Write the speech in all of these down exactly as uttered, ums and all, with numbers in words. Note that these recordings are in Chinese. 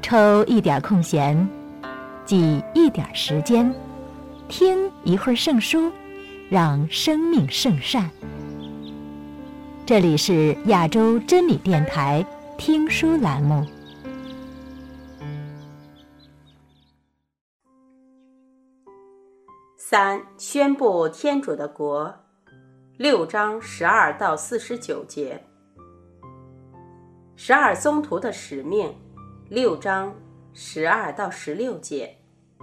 抽一点空闲，挤一点时间，听一会儿圣书，让生命圣善。这里是亚洲真理电台听书栏目。 三、宣布天主的国，六章十二到四十九节。十二宗徒的使命，六章十二到十六节。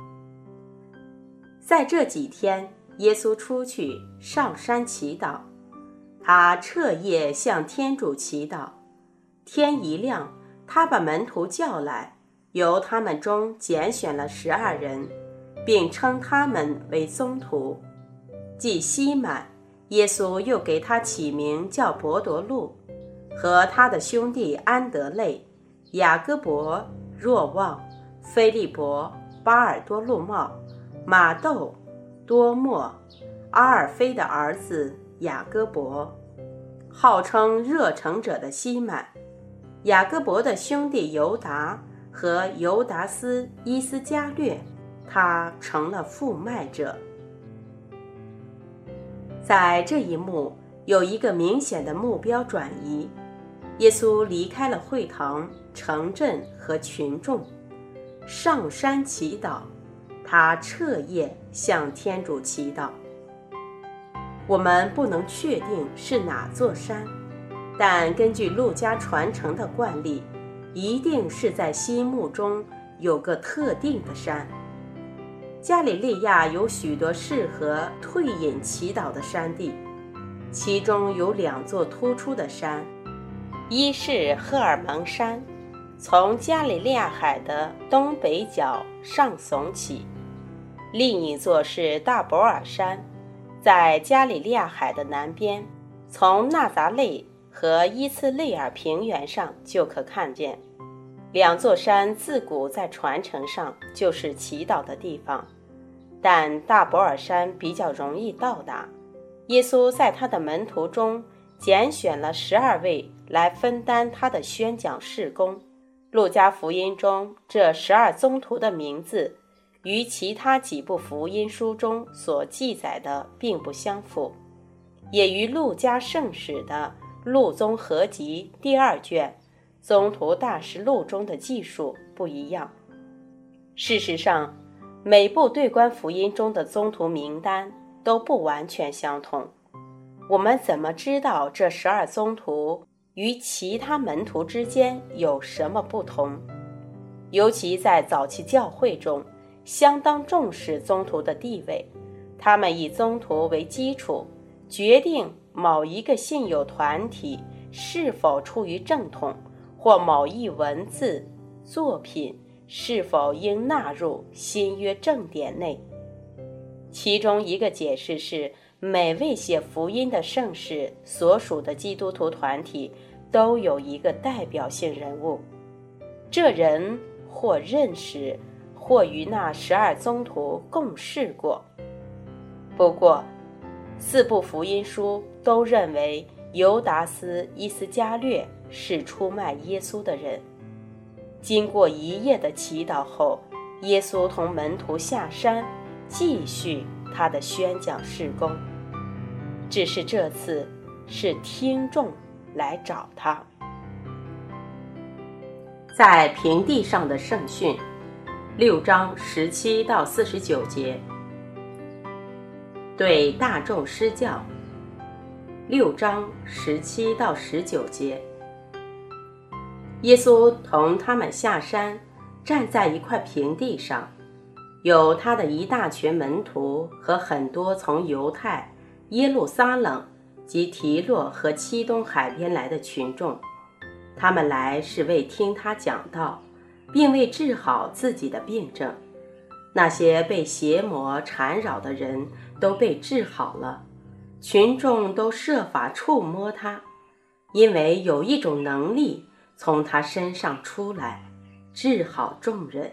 在这几天，耶稣出去上山祈祷，他彻夜向天主祈祷。天一亮，他把门徒叫来，由他们中拣选了十二人，并称他们为宗徒。即西满，耶稣又给他起名叫伯多禄，和他的兄弟安德肋、雅各伯、若望、腓利伯、巴尔多禄茂、马窦、多默、阿尔菲的儿子雅各伯，号称热诚者的西满，雅各伯的兄弟犹达和犹达斯伊斯加略，他成了负卖者。在这一幕有一个明显的目标转移，耶稣离开了会堂、城镇和群众，上山祈祷，他彻夜向天主祈祷。我们不能确定是哪座山，但根据路加传承的惯例，一定是在心目中有个特定的山。加里利亚有许多适合退隐祈祷的山地，其中有两座突出的山，一是赫尔蒙山，从加里利亚海的东北角上耸起；另一座是大伯尔山，在加里利亚海的南边，从纳匝肋和伊茨内尔平原上就可看见。两座山自古在传承上就是祈祷的地方，但大伯尔山比较容易到达。耶稣在他的门徒中拣选了十二位来分担他的宣讲事工。路加福音中这十二宗徒的名字与其他几部福音书中所记载的并不相符，也与路加圣史的路宗合集第二卷宗徒大事录中的记述不一样。事实上，每部对观福音中的宗徒名单都不完全相同。我们怎么知道这十二宗徒与其他门徒之间有什么不同？尤其在早期教会中，相当重视宗徒的地位，他们以宗徒为基础，决定某一个信友团体是否出于正统，或某一文字作品是否应纳入新约正典内。其中一个解释是，每位写福音的圣士所属的基督徒团体都有一个代表性人物，这人或认识，或与那十二宗徒共事过。不过，四部福音书都认为犹达斯伊斯加略是出卖耶稣的人。经过一夜的祈祷后，耶稣同门徒下山，继续他的宣讲事工。只是这次是听众来找他。在平地上的圣训，六章十七到四十九节。对大众施教，六章十七到十九节。耶稣同他们下山，站在一块平地上，有他的一大群门徒和很多从犹太、耶路撒冷及提洛和漆东海边来的群众。他们来是为听他讲道，并为治好自己的病症。那些被邪魔缠扰的人都被治好了，群众都设法触摸他，因为有一种能力从他身上出来，治好众人。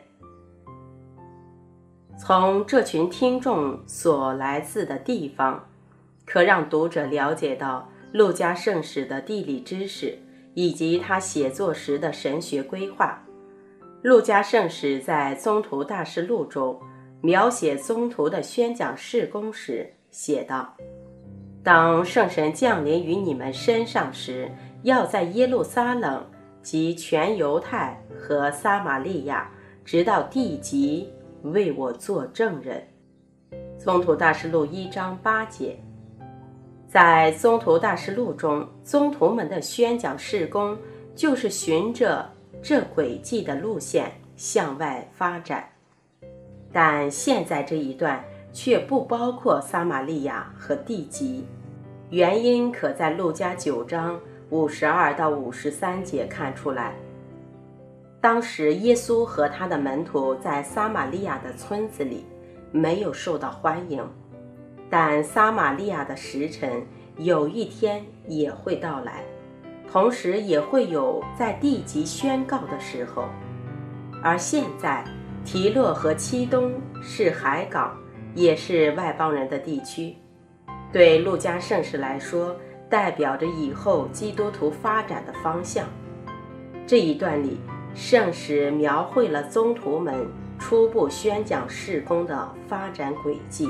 从这群听众所来自的地方，可让读者了解到路加圣史的地理知识以及他写作时的神学规划。 路加圣史在宗徒大事录中描写宗徒的宣讲事工时写道：当圣神降临于你们身上时，要在耶路撒冷及全犹太和撒玛利亚直到地极为我作证人。宗徒大事录一章八节。在宗徒大事录中，宗徒们的宣讲事工就是循着这轨迹的路线向外发展，但现在这一段却不包括撒玛利亚和地极，原因可在路加九章五十二到五十三节看出来。当时耶稣和他的门徒在撒玛利亚的村子里没有受到欢迎，但撒玛利亚的时辰有一天也会到来，同时也会有在地极宣告的时候。而现在提洛和漆东是海港，也是外邦人的地区，对路加圣史来说代表着以后基督徒发展的方向。这一段里，圣史描绘了宗徒们初步宣讲事工的发展轨迹。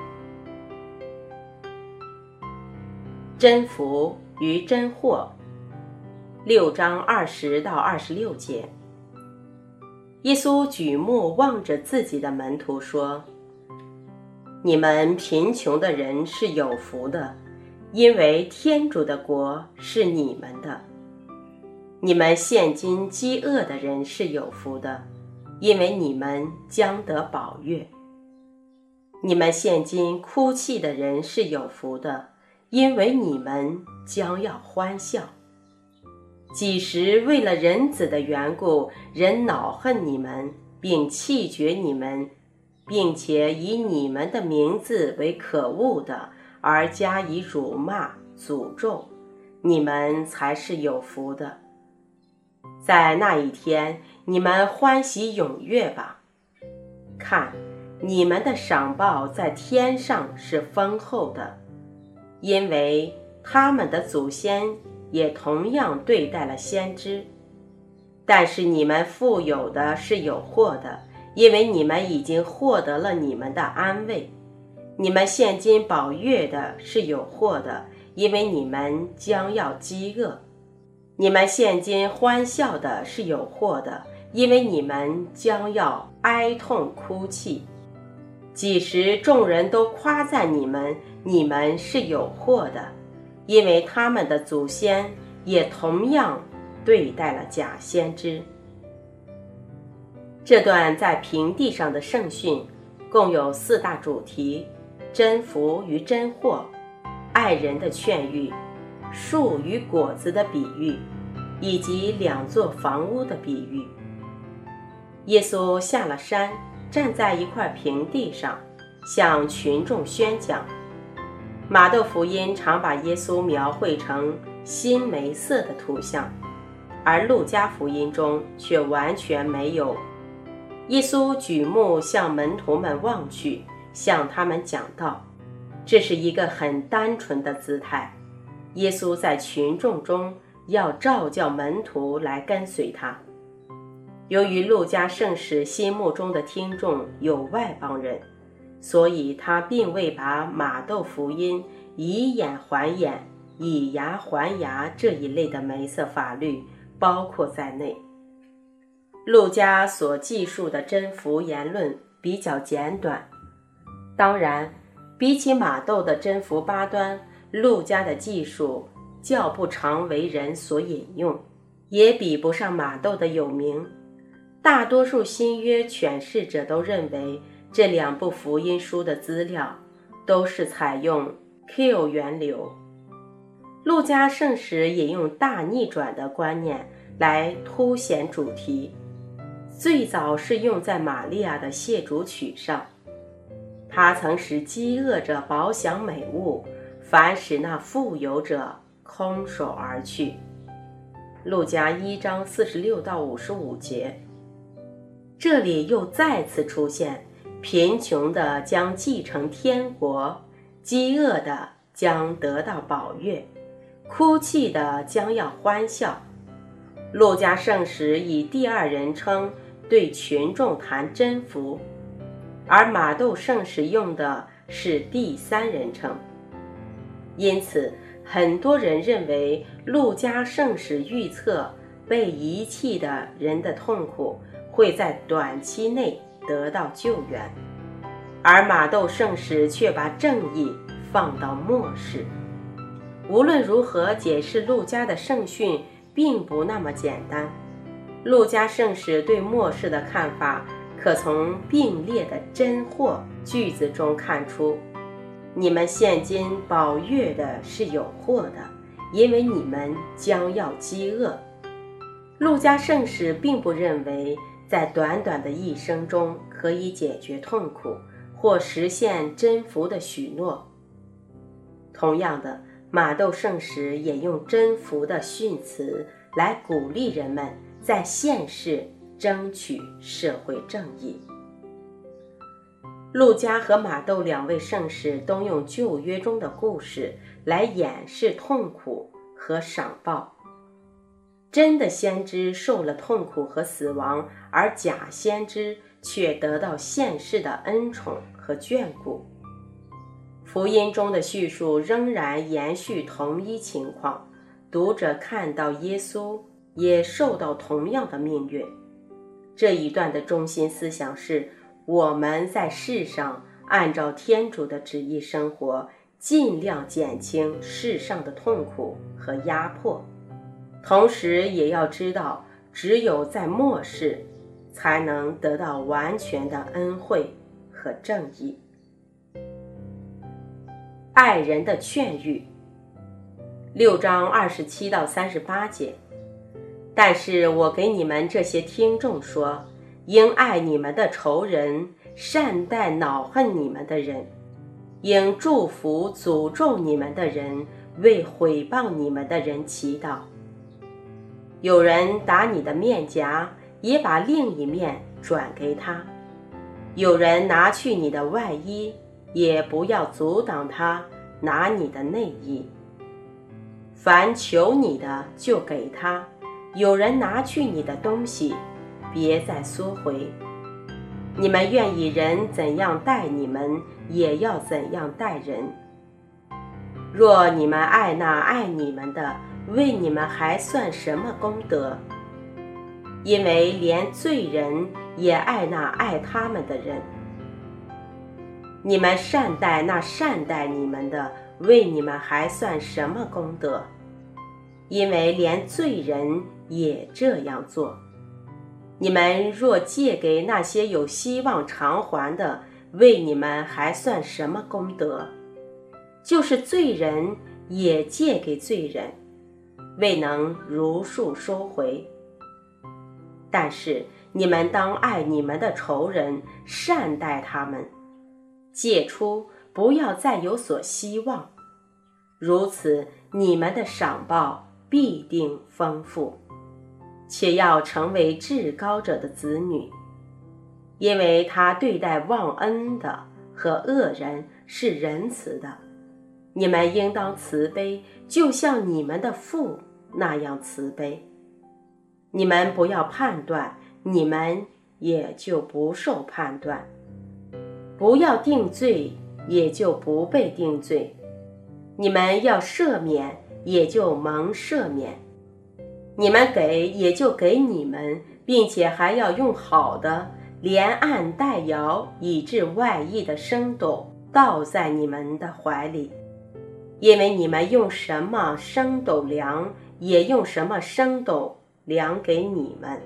真福与真祸，六章二十到二十六节。耶稣举目望着自己的门徒说：你们贫穷的人是有福的，因为天主的国是你们的。你们现今饥饿的人是有福的，因为你们将得饱悦。你们现今哭泣的人是有福的，因为你们将要欢笑。几时为了人子的缘故，人恼恨你们，并弃绝你们，并且以你们的名字为可恶的，而加以辱骂、诅咒，你们才是有福的。在那一天，你们欢喜踊跃吧！看，你们的赏报在天上是丰厚的，因为他们的祖先也同样对待了先知。但是你们富有的是有祸的，因为你们已经获得了你们的安慰。你们现今饱悦的是有祸的，因为你们将要饥饿。你们现今欢笑的是有祸的，因为你们将要哀痛哭泣。几时众人都夸赞你们，你们是有祸的，因为他们的祖先也同样对待了假先知。这段在平地上的圣训共有四大主题：真福与真祸，爱人的劝喻，树与果子的比喻，以及两座房屋的比喻。耶稣下了山，站在一块平地上，向群众宣讲。马窦福音常把耶稣描绘成新梅色的图像，而路加福音中却完全没有。耶稣举目向门徒们望去，向他们讲道，这是一个很单纯的姿态。耶稣在群众中要召叫门徒来跟随他。由于路加圣史心目中的听众有外邦人，所以他并未把马窦福音以眼还眼、以牙还牙这一类的梅瑟法律包括在内。路加所记述的真福言论比较简短，当然比起马窦的真福八端，路加的记述较不常为人所引用，也比不上马窦的有名。大多数新约诠释者都认为这两部福音书的资料都是采用 Q 源流。路加圣史引用大逆转的观念来凸显主题，最早是用在玛利亚的谢主曲上。他曾使饥饿者饱享美物，反使那富有者空手而去。路加一章四十六到五十五节。这里又再次出现贫穷的将继承天国，饥饿的将得到饱悦，哭泣的将要欢笑。路加圣史以第二人称对群众谈真福，而马窦圣使用的是第三人称。因此，很多人认为路加圣使预测被遗弃的人的痛苦会在短期内得到救援，而马窦圣使却把正义放到末世。无论如何解释路加的圣训并不那么简单。路加圣使对末世的看法可从并列的真祸句子中看出，你们现今饱悦的是有祸的，因为你们将要饥饿。路加圣使并不认为在短短的一生中可以解决痛苦或实现真福的许诺。同样的，马窦圣使也用真福的训词来鼓励人们在现世争取社会正义。路加和马窦两位圣使都用旧约中的故事来掩饰痛苦和赏报。真的先知受了痛苦和死亡，而假先知却得到现世的恩宠和眷顾。福音中的叙述仍然延续同一情况，读者看到耶稣也受到同样的命运。这一段的中心思想是，我们在世上按照天主的旨意生活，尽量减轻世上的痛苦和压迫，同时也要知道，只有在末世才能得到完全的恩惠和正义。爱人的劝喻，六章二十七到三十八节。但是我给你们这些听众说，应爱你们的仇人，善待恼恨你们的人，应祝福诅咒你们的人，为毁谤你们的人祈祷。有人打你的面颊，也把另一面转给他；有人拿去你的外衣，也不要阻挡他拿你的内衣。凡求你的就给他，有人拿去你的东西，别再缩回。你们愿意人怎样待你们，也要怎样待人。若你们爱那爱你们的，为你们还算什么功德？因为连罪人也爱那爱他们的人。你们善待那善待你们的，为你们还算什么功德？因为连罪人也这样做。你们若借给那些有希望偿还的，为你们还算什么功德？就是罪人也借给罪人，未能如数收回。但是你们当爱你们的仇人，善待他们，借出，不要再有所希望，如此你们的赏报必定丰富，且要成为至高者的子女，因为他对待忘恩的和恶人是仁慈的。你们应当慈悲，就像你们的父那样慈悲。你们不要判断，你们也就不受判断；不要定罪，也就不被定罪。你们要赦免，也就蒙赦免；你们给，也就给你们，并且还要用好的，连按带摇，以致外溢的升斗倒在你们的怀里。因为你们用什么升斗量，也用什么升斗量给你们。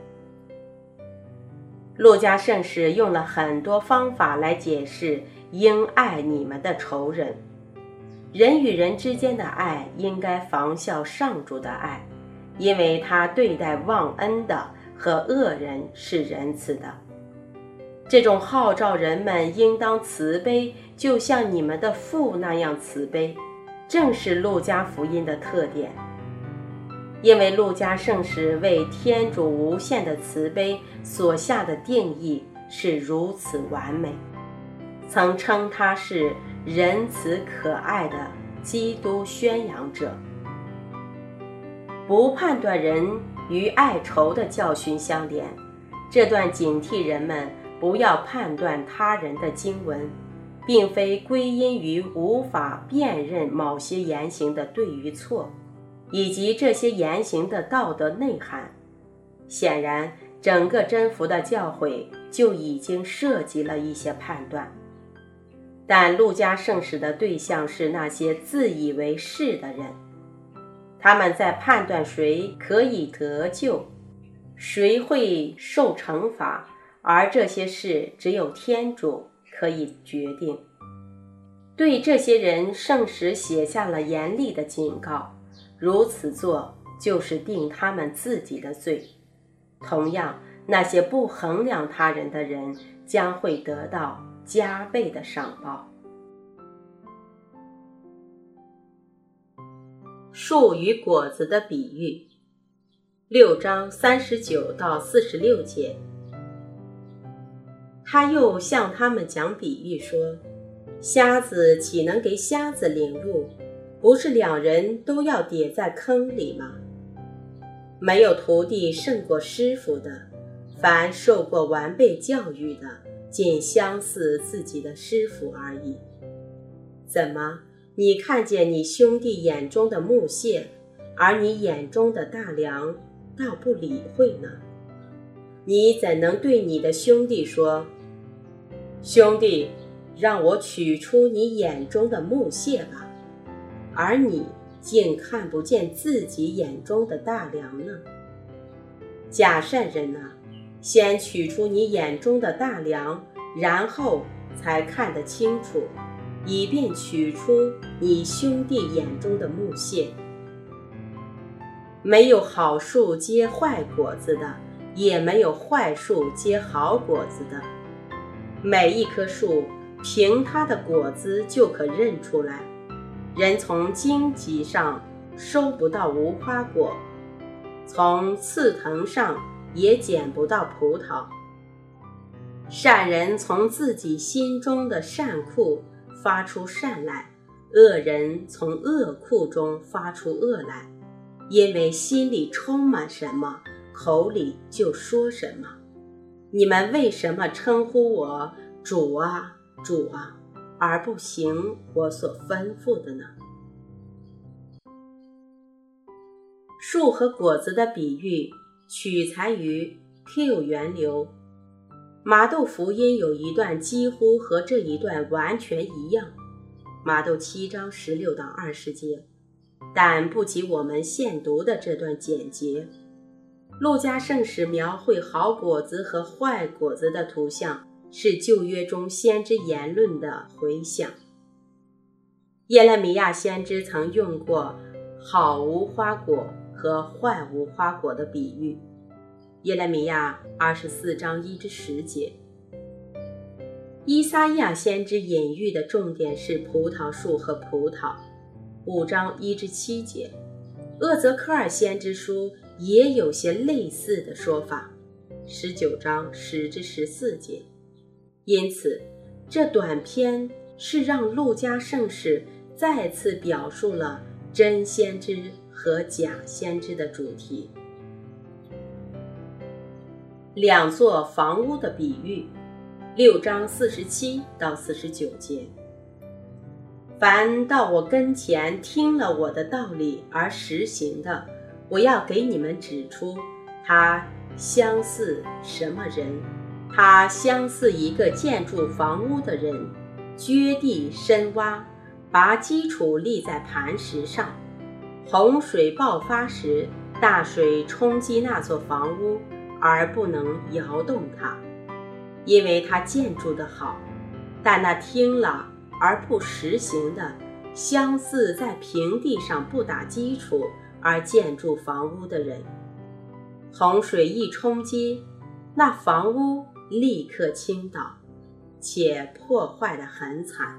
路加圣使用了很多方法来解释应爱你们的仇人。人与人之间的爱应该仿效上主的爱，因为他对待忘恩的和恶人是仁慈的。这种号召人们应当慈悲，就像你们的父那样慈悲，正是路加福音的特点。因为路加圣使为天主无限的慈悲所下的定义是如此完美，曾称他是仁慈可爱的基督宣扬者。不判断人与爱仇的教训相连， 这段警惕人们不要判断他人的经文，并非归因于无法辨认某些言行的对与错，以及这些言行的道德内涵。显然，整个真福的教诲就已经涉及了一些判断。但路加圣使的对象是那些自以为是的人，他们在判断谁可以得救，谁会受惩罚，而这些事只有天主可以决定。对这些人，圣使写下了严厉的警告，如此做就是定他们自己的罪。同样，那些不衡量他人的人将会得到加倍的赏报。树与果子的比喻，六章三十九到四十六节。他又向他们讲比喻说，瞎子岂能给瞎子领路？不是两人都要跌在坑里吗？没有徒弟胜过师傅的，凡受过完备教育的，仅相似自己的师傅而已。怎么，你看见你兄弟眼中的木屑，而你眼中的大梁倒不理会呢？你怎能对你的兄弟说，兄弟，让我取出你眼中的木屑吧，而你竟看不见自己眼中的大梁呢？假善人啊，先取出你眼中的大梁，然后才看得清楚，以便取出你兄弟眼中的木屑。没有好树结坏果子的，也没有坏树结好果子的。每一棵树凭它的果子就可认出来。人从荆棘上收不到无花果，从刺藤上也捡不到葡萄。善人从自己心中的善库发出善来，恶人从恶库中发出恶来，因为心里充满什么，口里就说什么。你们为什么称呼我主啊，主啊，而不行我所吩咐的呢？树和果子的比喻取材于 Q 源流。马窦福音有一段几乎和这一段完全一样，马窦七章十六到二十节，但不及我们现读的这段简洁。路加圣使描绘好果子和坏果子的图像，是旧约中先知言论的回响。耶勒米亚先知曾用过好无花果和坏无花果的比喻，耶勒米亚二十四章一至十节。依撒意亚先知隐喻的重点是葡萄树和葡萄，五章一至七节。厄泽科尔先知书也有些类似的说法，十九章十至十四节。因此，这短篇是让路加圣使再次表述了真先知和假先知的主题。两座房屋的比喻，六章四十七到四十九节。凡到我跟前听了我的道理而实行的，我要给你们指出，他相似什么人？他相似一个建筑房屋的人，掘地深挖，把基础立在磐石上。洪水爆发时，大水冲击那座房屋，而不能摇动它，因为它建筑得好。但那听了而不实行的，相似在平地上不打基础而建筑房屋的人。洪水一冲击，那房屋立刻倾倒，且破坏得很惨。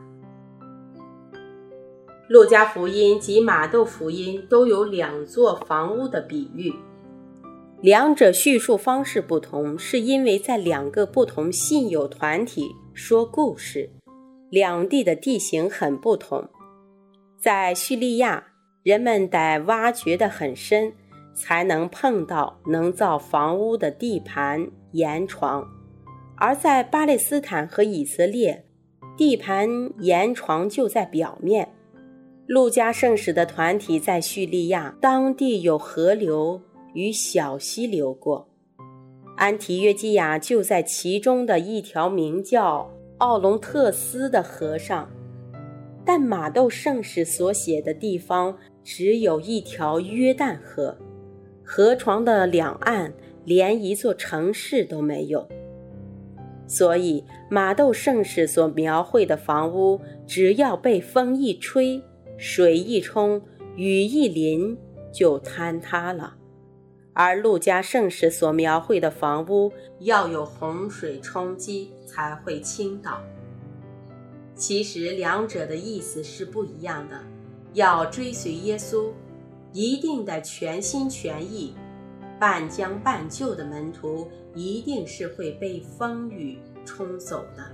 路加福音及马窦福音都有两座房屋的比喻，两者叙述方式不同，是因为在两个不同信友团体说故事，两地的地形很不同。在叙利亚，人们得挖掘得很深， 才能碰到能造房屋的地盘岩床，而在巴勒斯坦和以色列，地盘岩床就在表面。路加圣使的团体在叙利亚，当地有河流与小溪流过，安提约基亚就在其中的一条名叫奥隆特斯的河上，但马窦圣使所写的地方只有一条约旦河，河床的两岸连一座城市都没有。所以马窦圣使所描绘的房屋，只要被风一吹，水一冲，雨一淋，就坍塌了。而路加圣使所描绘的房屋，要有洪水冲击才会倾倒。其实两者的意思是不一样的。要追随耶稣，一定得全心全意，半将半就的门徒一定是会被风雨冲走的。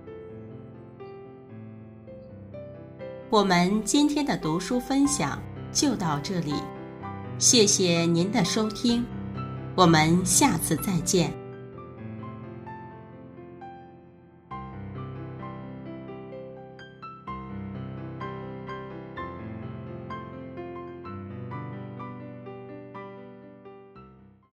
我们今天的读书分享就到这里，谢谢您的收听，我们下次再见。